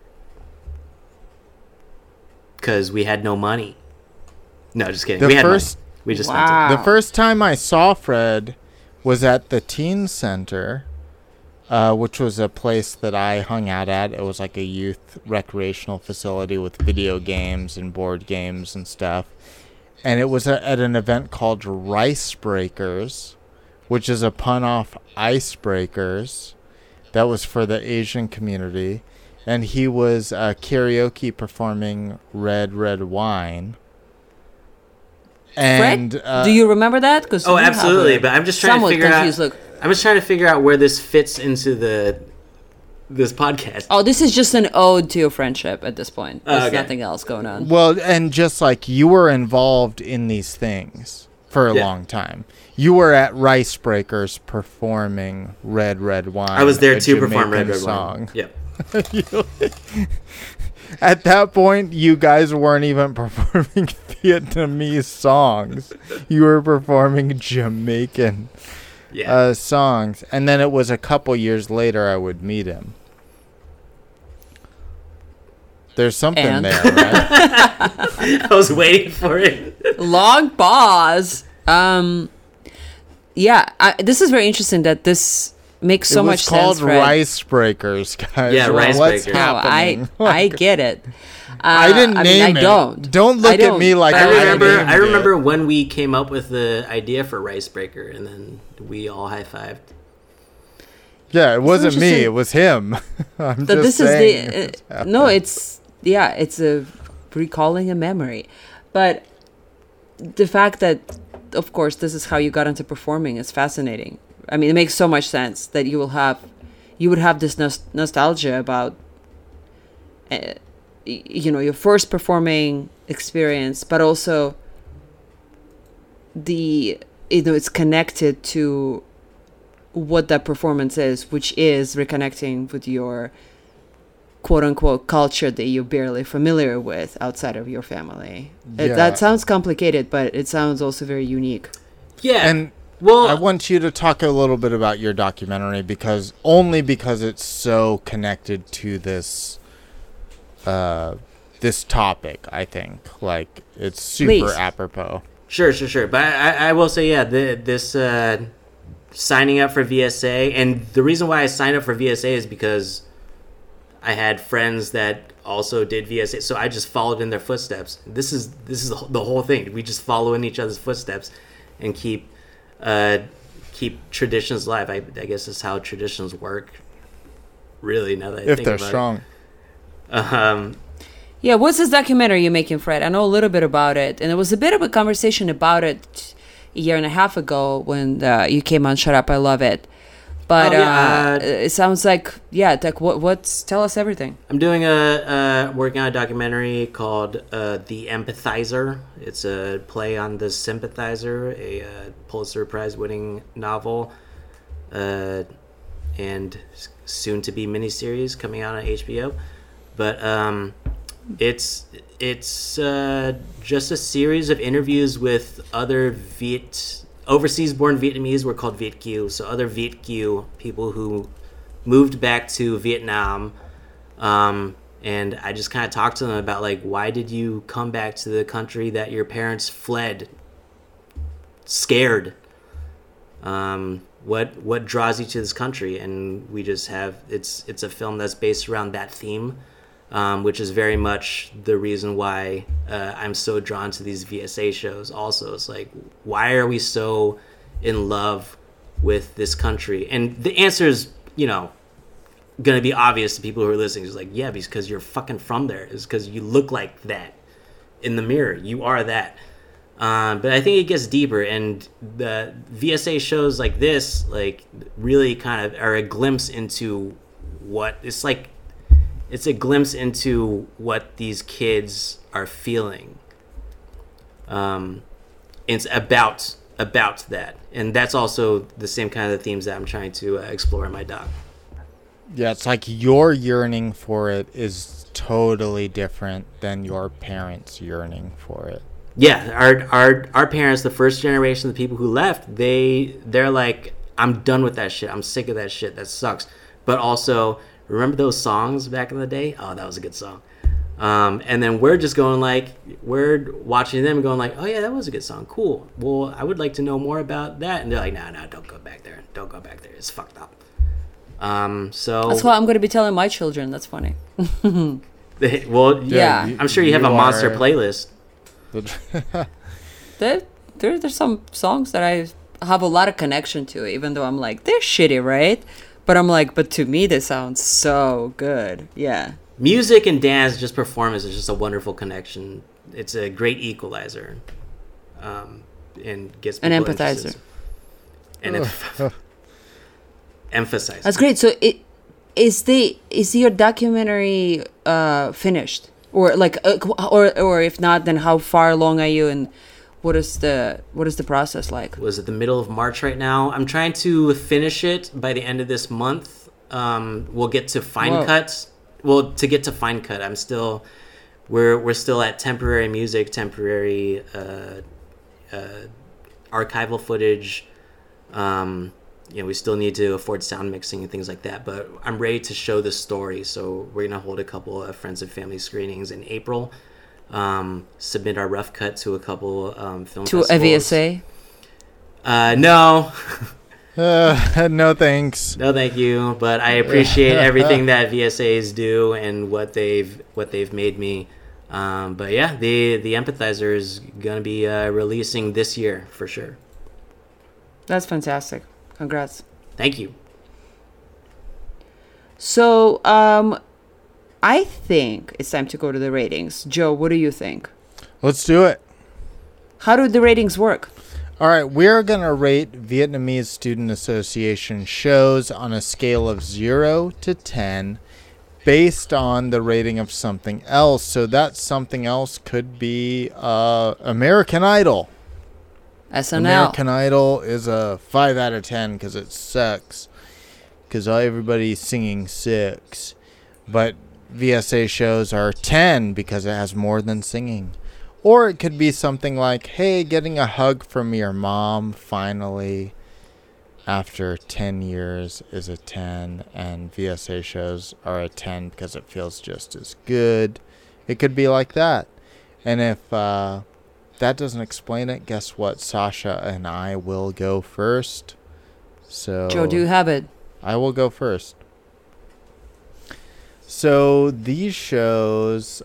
Speaker 5: because we had no money. No, just kidding. We had money. We just spent it.
Speaker 3: The first time I saw Fred was at the Teen Center, which was a place that I hung out at. It was like a youth recreational facility with video games and board games and stuff. And it was at an event called Rice Breakers, which is a pun off Icebreakers. That was for the Asian community. And he was karaoke performing Red, Red Wine. And
Speaker 4: Fred, do you remember that? Cause
Speaker 5: Oh,
Speaker 4: you have
Speaker 5: absolutely.
Speaker 4: a
Speaker 5: But I'm just trying to
Speaker 4: somewhat
Speaker 5: figure
Speaker 4: confused
Speaker 5: out.
Speaker 4: look.
Speaker 5: I'm just trying to figure out where this fits into this podcast.
Speaker 4: Oh, this is just an ode to your friendship at this point. There's
Speaker 5: okay.
Speaker 4: nothing else going on.
Speaker 3: Well, and just like you were involved in these things for a
Speaker 5: Yeah.
Speaker 3: long time. You were at Rice Breakers performing Red, Red Wine.
Speaker 5: I was there
Speaker 3: a
Speaker 5: to perform Red
Speaker 3: Jamaican
Speaker 5: Red
Speaker 3: song.
Speaker 5: Wine. Yeah.
Speaker 3: At that point, you guys weren't even performing Vietnamese songs. You were performing Jamaican
Speaker 5: Yeah.
Speaker 3: songs. And then it was a couple years later I would meet him. There's something
Speaker 4: And?
Speaker 3: there, right?
Speaker 5: I was waiting for it.
Speaker 4: Long pause. Yeah, this is very interesting that this makes so
Speaker 3: it was
Speaker 4: much
Speaker 3: called
Speaker 4: sense, Fred.
Speaker 3: Rice Breakers, guys.
Speaker 5: Yeah, Rice
Speaker 3: What's
Speaker 5: Breakers.
Speaker 4: No,
Speaker 3: happening?
Speaker 4: I get it.
Speaker 3: I didn't name
Speaker 4: I
Speaker 3: it.
Speaker 4: don't.
Speaker 3: Don't look at me like
Speaker 4: but
Speaker 3: I
Speaker 5: I
Speaker 3: named
Speaker 5: remember
Speaker 3: it.
Speaker 5: when we came up with the idea for Ricebreaker, and then we all high-fived.
Speaker 3: Yeah, it wasn't me.
Speaker 4: interesting.
Speaker 3: It was him. I'm
Speaker 4: That
Speaker 3: just
Speaker 4: this
Speaker 3: saying.
Speaker 4: is the no. It's a recalling a memory, but the fact that, of course, this is how you got into performing is fascinating. I mean, it makes so much sense that you would have this nostalgia about, your first performing experience, but also it's connected to what that performance is, which is reconnecting with your quote unquote culture that you're barely familiar with outside of your family.
Speaker 3: Yeah.
Speaker 4: That sounds complicated, but it sounds also very unique.
Speaker 5: Yeah.
Speaker 3: And
Speaker 5: well,
Speaker 3: I want you to talk a little bit about your documentary because it's so connected to this this topic, I think. Like, it's super
Speaker 4: Please.
Speaker 3: apropos.
Speaker 5: Sure. But I will say, yeah, this signing up for VSA, and the reason why I signed up for VSA is because I had friends that also did VSA, so I just followed in their footsteps. This is the whole thing. We just follow in each other's footsteps and keep traditions alive. I guess that's how traditions work. Really, now that I
Speaker 3: If
Speaker 5: think
Speaker 3: they're
Speaker 5: about
Speaker 3: strong.
Speaker 5: it.
Speaker 4: Yeah, what's this documentary you're making, Fred? I know a little bit about it, and there was a bit of a conversation about it a year and a half ago when you came on Shut Up, I Love It. But it sounds like, what's tell us everything.
Speaker 5: I'm doing working on a documentary called The Empathizer. It's a play on The Sympathizer, a Pulitzer Prize winning novel, and soon to be miniseries coming out on HBO. But it's just a series of interviews with other overseas-born Vietnamese. We're called Viet Kieu, so other Viet Kieu people who moved back to Vietnam, and I just kind of talked to them about, like, why did you come back to the country that your parents fled, scared? What draws you to this country? And we just have it's a film that's based around that theme, which is very much the reason why I'm so drawn to these VSA shows. Also, it's like, why are we so in love with this country? And the answer is, going to be obvious to people who are listening. It's like, yeah, because you're fucking from there. It's because you look like that in the mirror. You are that. But I think it gets deeper, and the VSA shows like this, like, really kind of are a glimpse into what it's like. It's a glimpse into what these kids are feeling. It's about that, and that's also the same kind of themes that I'm trying to explore in my doc.
Speaker 3: Yeah, it's like your yearning for it is totally different than your parents' yearning for it.
Speaker 5: Yeah, our parents, the first generation of the people who left, they're like, I'm done with that shit. I'm sick of that shit. That sucks. But also, remember those songs back in the day? Oh, that was a good song. And then we're just going, like, we're watching them and going like, oh yeah, that was a good song. Cool. Well, I would like to know more about that. And they're like, no, don't go back there. Don't go back there. It's fucked up. So
Speaker 4: That's what I'm going to be telling my children. That's funny.
Speaker 5: well,
Speaker 4: Yeah.
Speaker 5: I'm sure you have a monster playlist.
Speaker 4: There's some songs that I have a lot of connection to, even though I'm like, they're shitty, right? But I'm like, but to me, they sound so good. Yeah.
Speaker 5: Music and dance, just performance, is just a wonderful connection. It's a great equalizer, and gets people
Speaker 4: An empathizer.
Speaker 5: And emphasize.
Speaker 4: That's great. So is your documentary finished, or like, or if not, then how far along are you, and what is the process like?
Speaker 5: Was it the middle of March right now? I'm trying to finish it by the end of this month. We'll get to fine cuts. Well, to get to fine cut, we're still at temporary music, temporary archival footage. We still need to afford sound mixing and things like that. But I'm ready to show the story, so we're gonna hold a couple of friends and family screenings in April. Submit our rough cut to a couple film
Speaker 4: To
Speaker 5: festivals.
Speaker 4: a VSA?
Speaker 5: No.
Speaker 3: No thanks.
Speaker 5: No, thank you. But I appreciate everything that VSAs do and what they've made me. But yeah, the Empathizer is gonna be releasing this year for sure.
Speaker 4: That's fantastic. Congrats.
Speaker 5: Thank you.
Speaker 4: So, I think it's time to go to the ratings. Joe, what do you think?
Speaker 3: Let's do it.
Speaker 4: How do the ratings work?
Speaker 3: All right, we're going to rate Vietnamese Student Association shows on a scale of 0 to 10 based on the rating of something else. So that something else could be American Idol.
Speaker 4: SNL.
Speaker 3: American Idol is a 5 out of 10 because it sucks. Because everybody's singing 6. But VSA shows are 10 because it has more than singing. Or it could be something like, hey, getting a hug from your mom finally after 10 years is a 10. And VSA shows are a 10 because it feels just as good. It could be like that. And if that doesn't explain it, guess what? Sasha and I will go first. So
Speaker 4: Joe, do you have it?
Speaker 3: I will go first. So these shows,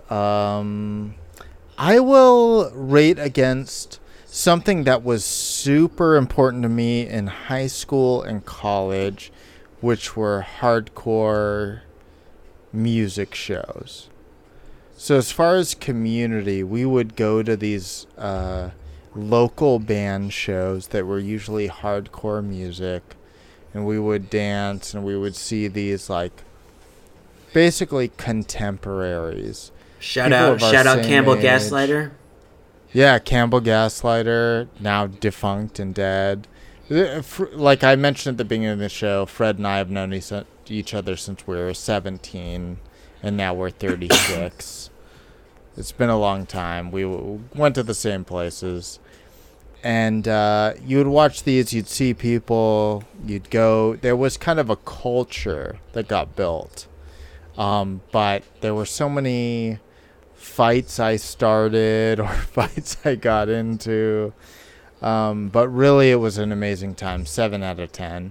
Speaker 3: I will rate against something that was super important to me in high school and college, which were hardcore music shows. So as far as community, we would go to these local band shows that were usually hardcore music, and we would dance, and we would see these like basically contemporaries.
Speaker 5: Shout
Speaker 3: People
Speaker 5: out
Speaker 3: of our same
Speaker 5: Campbell
Speaker 3: age.
Speaker 5: Gaslighter.
Speaker 3: Yeah, Campbell Gaslighter, now defunct and dead. Like I mentioned at the beginning of the show, Fred and I have known each other since we were 17, and now we're 36. It's been a long time. We went to the same places. And you would watch these, you'd see people, you'd go. There was kind of a culture that got built. But there were so many fights I started or fights I got into. But really, it was an amazing time. 7 out of 10.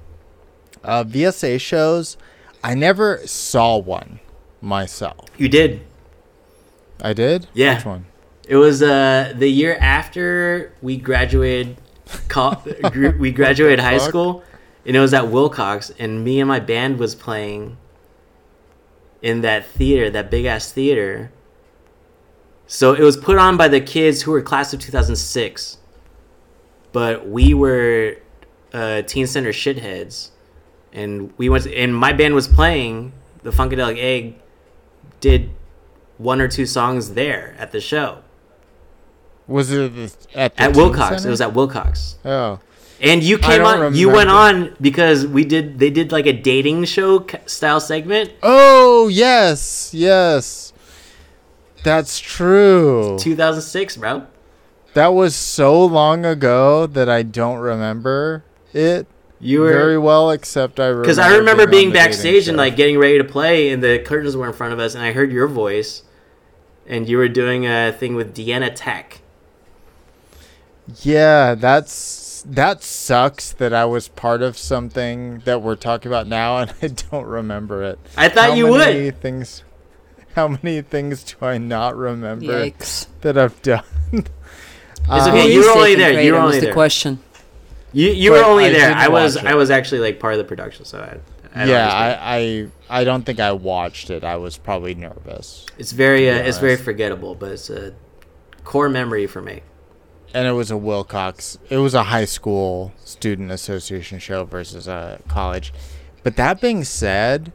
Speaker 3: VSA shows, I never saw one myself.
Speaker 5: You did.
Speaker 3: I did?
Speaker 5: Yeah.
Speaker 3: Which one?
Speaker 5: It was the year after we graduated. We graduated high school, and it was at Wilcox, and me and my band was playing in that theater, that big ass theater. So it was put on by the kids who were class of 2006, but we were teen center shitheads, and we went. And my band was playing. The Funkadelic Egg did 1 or 2 songs there at the show.
Speaker 3: Was it at
Speaker 5: At
Speaker 3: Teen
Speaker 5: Wilcox.
Speaker 3: Center?
Speaker 5: It was at Wilcox.
Speaker 3: Oh.
Speaker 5: And you
Speaker 3: I
Speaker 5: came
Speaker 3: don't
Speaker 5: on. You went
Speaker 3: remember.
Speaker 5: on because they did like a dating show style segment.
Speaker 3: Oh, yes. Yes. That's true.
Speaker 5: 2006, bro.
Speaker 3: That was so long ago that I don't remember it
Speaker 5: You were
Speaker 3: very well, except I remember.
Speaker 5: because I remember being
Speaker 3: on the dating
Speaker 5: backstage and
Speaker 3: show.
Speaker 5: like getting ready to play, and the curtains were in front of us, and I heard your voice, and you were doing a thing with Deanna Tech.
Speaker 3: Yeah, that sucks that I was part of something that we're talking about now, and I don't remember it.
Speaker 5: I thought you would.
Speaker 3: How many things do I not remember
Speaker 4: Yikes.
Speaker 3: that I've done?
Speaker 5: It's okay.
Speaker 4: Who
Speaker 5: You
Speaker 4: is
Speaker 5: were only
Speaker 4: taking
Speaker 5: there.
Speaker 4: credit
Speaker 5: You were
Speaker 4: was
Speaker 5: only
Speaker 4: the
Speaker 5: there.
Speaker 4: question.
Speaker 5: You
Speaker 3: But
Speaker 5: were only
Speaker 3: I
Speaker 5: there.
Speaker 3: didn't
Speaker 5: I was
Speaker 3: watch it.
Speaker 5: I was actually like part of the production, so I don't understand.
Speaker 3: I don't think I watched it. I was probably nervous.
Speaker 5: It's very
Speaker 3: honest.
Speaker 5: forgettable, but it's a core memory for me.
Speaker 3: And it was a Wilcox. It was a high school student association show versus a college. But that being said,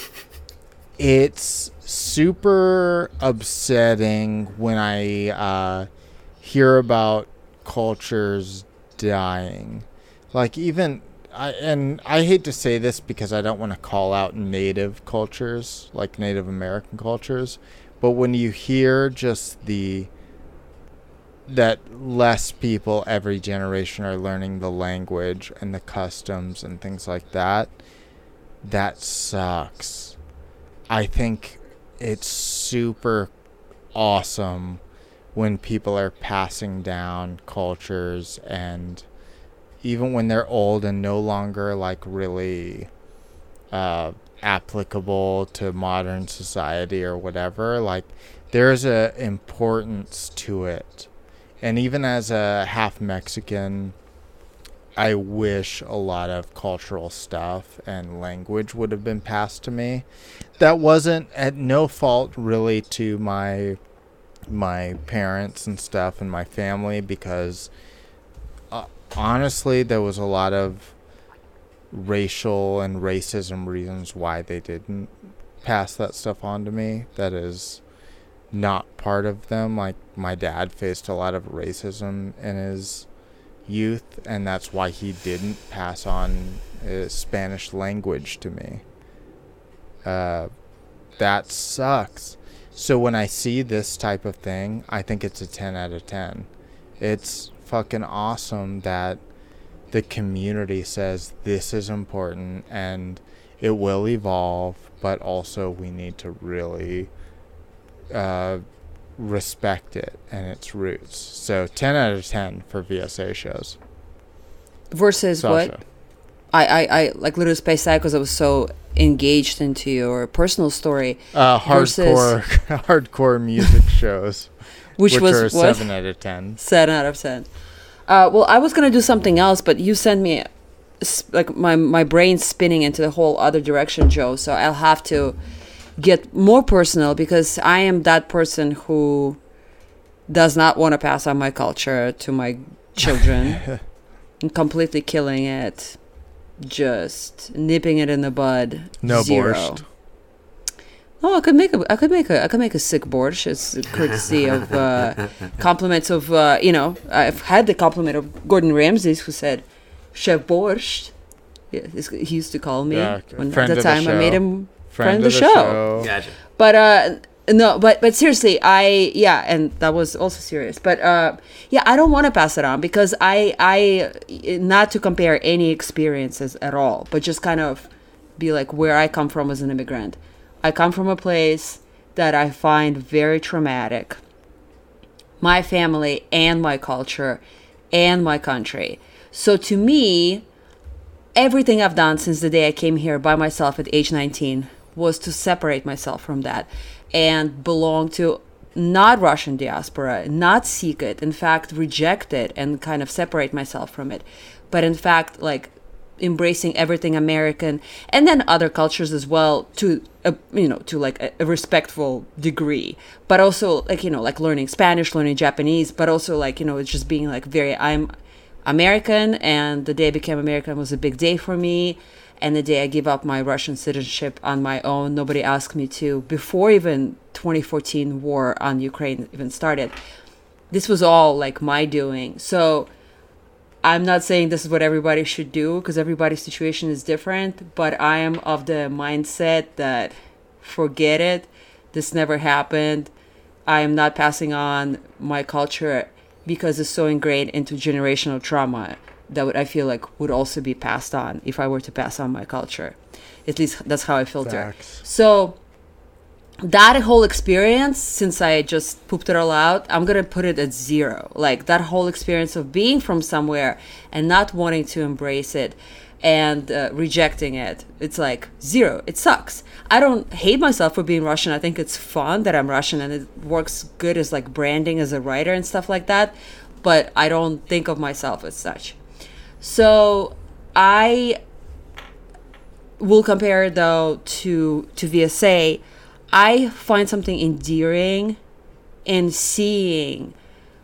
Speaker 3: it's super upsetting when I hear about cultures dying. Like even I hate to say this because I don't want to call out native cultures, like Native American cultures, but when you hear just that less people every generation are learning the language and the customs and things like that, that sucks. I think it's super awesome when people are passing down cultures, and even when they're old and no longer like really applicable to modern society or whatever, like there's a importance to it. And even as a half Mexican, I wish a lot of cultural stuff and language would have been passed to me. That wasn't at no fault really to my parents and stuff and my family, because honestly there was a lot of racial and racism reasons why they didn't pass that stuff on to me. That is not part of them. Like my dad faced a lot of racism in his youth, and that's why he didn't pass on Spanish language to me. That sucks. So when I see this type of thing, I think it's a 10 out of 10. It's fucking awesome that the community says this is important and it will evolve, but also we need to really respect it and its roots. So 10 out of 10 for VSA shows.
Speaker 4: Versus
Speaker 3: Sasha.
Speaker 4: what? I like Little Space Psychos. I was so engaged into your personal story,
Speaker 3: Hardcore hardcore music shows,
Speaker 4: which was
Speaker 3: are
Speaker 4: what?
Speaker 3: 7 out of 10.
Speaker 4: 7 out of 10. Well, I was gonna do something else, but you sent me like my brain's spinning into the whole other direction, Joe. So I'll have to get more personal because I am that person who does not want to pass on my culture to my children. And completely killing it, just nipping it in the bud.
Speaker 3: No
Speaker 4: 0.
Speaker 3: borscht.
Speaker 4: Oh, I could make a sick borscht. It's courtesy of compliments of I've had the compliment of Gordon Ramsay, who said, "Chef Borscht." Yeah, he used to call me when at
Speaker 3: friend
Speaker 4: the
Speaker 3: of
Speaker 4: time I
Speaker 3: show.
Speaker 4: made him friend of the show.
Speaker 5: Gotcha.
Speaker 4: But no, but seriously, and that was also serious. But I don't want to pass it on because I not to compare any experiences at all, but just kind of be like where I come from as an immigrant. I come from a place that I find very traumatic. My family and my culture and my country. So to me, everything I've done since the day I came here by myself at age 19 was to separate myself from that and belong to not Russian diaspora, not seek it, in fact, reject it and kind of separate myself from it. But in fact, like embracing everything American and then other cultures as well to like a respectful degree, but also like learning Spanish, learning Japanese, but also it's just being like I'm American, and the day I became American was a big day for me. And the day I gave up my Russian citizenship on my own, nobody asked me to, before even 2014 war on Ukraine even started. This was all like my doing. So I'm not saying this is what everybody should do because everybody's situation is different, but I am of the mindset that forget it. This never happened. I am not passing on my culture because it's so ingrained into generational trauma that I feel like would also be passed on if I were to pass on my culture. At least that's how I filter.
Speaker 3: Facts.
Speaker 4: So that whole experience, since I just pooped it all out, I'm going to put it at 0. Like that whole experience of being from somewhere and not wanting to embrace it and rejecting it, it's like 0. It sucks. I don't hate myself for being Russian. I think it's fun that I'm Russian and it works good as like branding as a writer and stuff like that. But I don't think of myself as such. So I will compare though to VSA. I find something endearing in seeing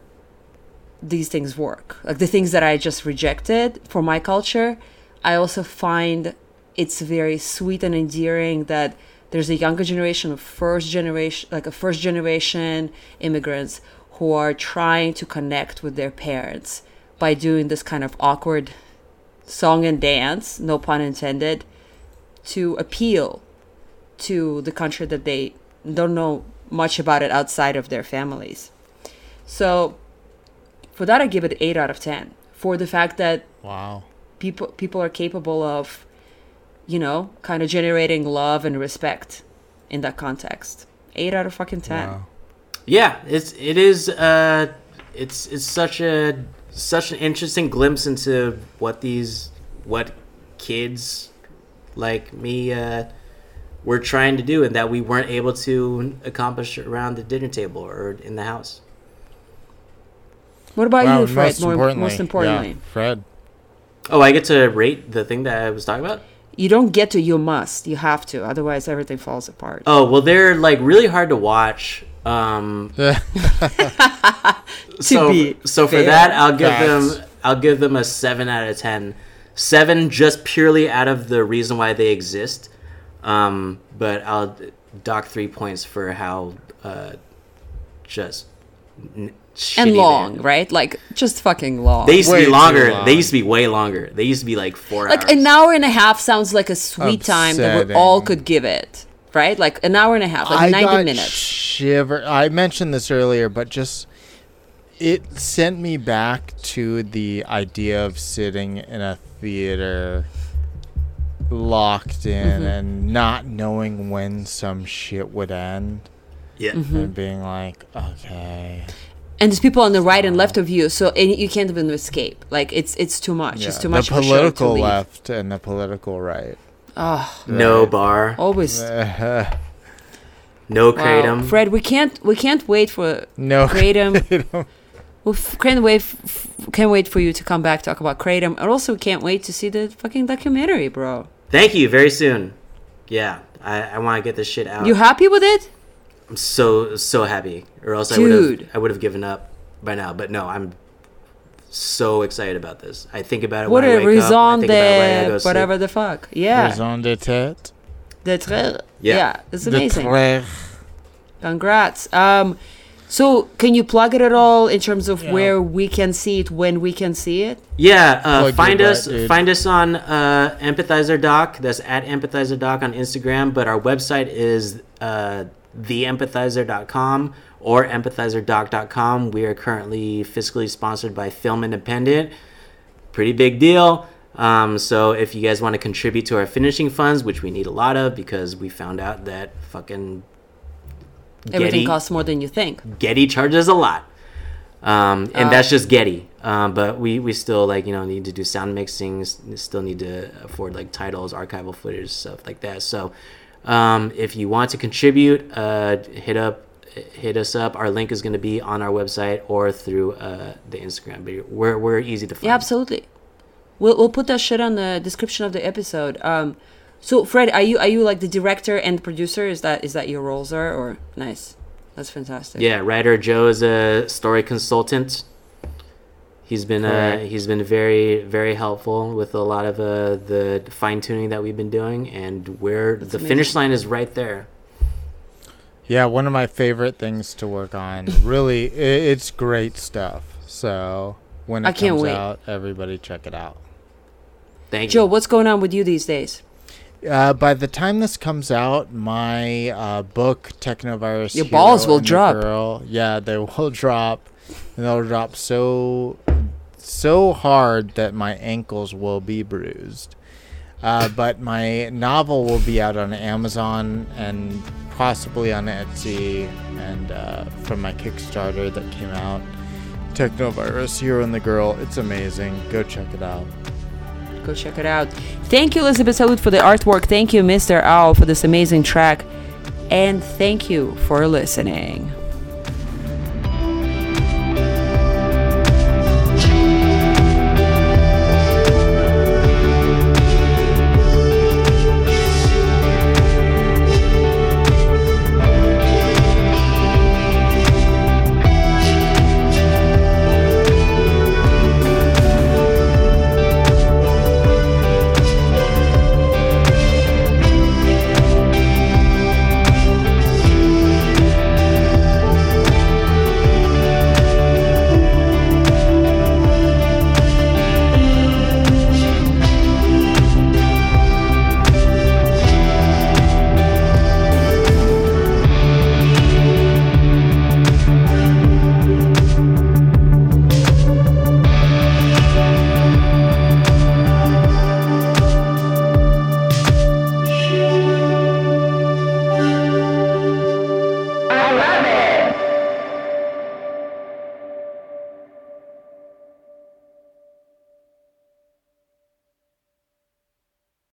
Speaker 4: these things work. Like the things that I just rejected for my culture, I also find it's very sweet and endearing that there's a younger generation of first generation immigrants who are trying to connect with their parents by doing this kind of awkward song and dance, no pun intended, to appeal to the country that they don't know much about it outside of their families. So for that, I give it 8 out of 10 for the fact that
Speaker 3: Wow.
Speaker 4: people are capable of, kind of generating love and respect in that context. 8 out of fucking 10.
Speaker 3: Wow.
Speaker 5: Yeah, it's such an interesting glimpse into what kids like me were trying to do and that we weren't able to accomplish around the dinner table or in the house.
Speaker 4: What about
Speaker 3: Wow,
Speaker 4: you, Fred? Most importantly.
Speaker 3: yeah, Fred.
Speaker 5: Oh, I get to rate the thing that I was talking about?
Speaker 4: You don't get to, you must. You have to. Otherwise, everything falls apart.
Speaker 5: Oh, well, they're like really hard to watch. So for
Speaker 4: fair.
Speaker 5: that, I'll give them a 7 out of 10. 7 just purely out of the reason why they exist. But I'll dock 3 points for how just shitty
Speaker 4: And long,
Speaker 5: they are.
Speaker 4: right? Like, just fucking long.
Speaker 5: They used to
Speaker 3: Way
Speaker 5: be
Speaker 3: too
Speaker 5: longer.
Speaker 3: long.
Speaker 5: They used to be way longer. They used to be like 4 hours.
Speaker 4: like, an hour and a half sounds like a sweet time that we all
Speaker 3: Upsetting.
Speaker 4: could give it, right? Like, an hour and a half, like 90 minutes.
Speaker 3: I mentioned this earlier, but just it sent me back to the idea of sitting in a theater locked in and not knowing when some shit would end.
Speaker 5: Yeah.
Speaker 3: and being like, okay.
Speaker 4: And there's people on the right and left of you, so and you can't even escape. Like it's too much. It's too much.
Speaker 3: The
Speaker 4: of a show to
Speaker 3: political
Speaker 4: leave.
Speaker 3: left and the political right.
Speaker 4: Oh,
Speaker 5: No bar.
Speaker 4: always.
Speaker 5: No
Speaker 4: Wow.
Speaker 5: kratom.
Speaker 4: Fred, we can't wait for
Speaker 3: No
Speaker 4: kratom. We can't wait for you to come back talk about kratom, and also can't wait to see the fucking documentary, bro.
Speaker 5: Thank you. Very soon. Yeah. I want to get this shit out.
Speaker 4: You happy with it?
Speaker 5: I'm so happy. Or else
Speaker 4: Dude.
Speaker 5: I would have given up by now. But no, I'm so excited about this. I think about it
Speaker 4: What
Speaker 5: when I
Speaker 4: a
Speaker 5: wake up. I
Speaker 4: raison
Speaker 5: think about it when I go
Speaker 4: de
Speaker 5: to
Speaker 4: whatever
Speaker 5: sleep.
Speaker 4: the fuck. Yeah.
Speaker 3: Raison d'être.
Speaker 4: D'être.
Speaker 5: Yeah.
Speaker 4: Yeah, it's amazing.
Speaker 3: D'être.
Speaker 4: Congrats. So can you plug it at all in terms of
Speaker 3: Yeah.
Speaker 4: where we can see it, when we can see it?
Speaker 5: Yeah,
Speaker 3: Plug
Speaker 5: find
Speaker 3: your
Speaker 5: us
Speaker 3: butt, dude.
Speaker 5: find us on Empathizer Doc. That's at Empathizer Doc on Instagram. But our website is theempathizer.com or empathizerdoc.com. We are currently fiscally sponsored by Film Independent. Pretty big deal. So if you guys want to contribute to our finishing funds, which we need a lot of because we found out that fucking
Speaker 4: Everything costs more than you think.
Speaker 5: Getty charges a lot. And that's just Getty. But we still need to do sound mixing, still need to afford like titles, archival footage, stuff like that. So if you want to contribute, hit us up. Our link is going to be on our website or through the Instagram. But we're easy to find.
Speaker 4: Yeah, absolutely. We'll put that shit on the description of the episode. So Fred, are you like the director and producer? Is that your roles are? Or nice, that's fantastic.
Speaker 5: Yeah, writer Joe is a story consultant. He's been very, very helpful with a lot of the fine tuning that we've been doing, and the finish line is right there.
Speaker 3: Yeah, one of my favorite things to work on. Really, it's great stuff. So when
Speaker 4: I
Speaker 3: it
Speaker 4: can't
Speaker 3: comes
Speaker 4: wait.
Speaker 3: out, everybody check it out.
Speaker 5: Thank
Speaker 4: Joe,
Speaker 5: you.
Speaker 4: what's going on with you these days?
Speaker 3: By the time this comes out, my book Technovirus
Speaker 4: Your
Speaker 3: Hero
Speaker 4: balls will
Speaker 3: and the
Speaker 4: drop.
Speaker 3: Girl, yeah, they will drop, and they'll drop so hard that my ankles will be bruised. But my novel will be out on Amazon and possibly on Etsy, and from my Kickstarter that came out, Technovirus Hero and the Girl. It's amazing. Go check it out.
Speaker 4: Go check it out. Thank you, Elizabeth Salud, for the artwork. Thank you, Mr. Owl, for this amazing track. And thank you for listening.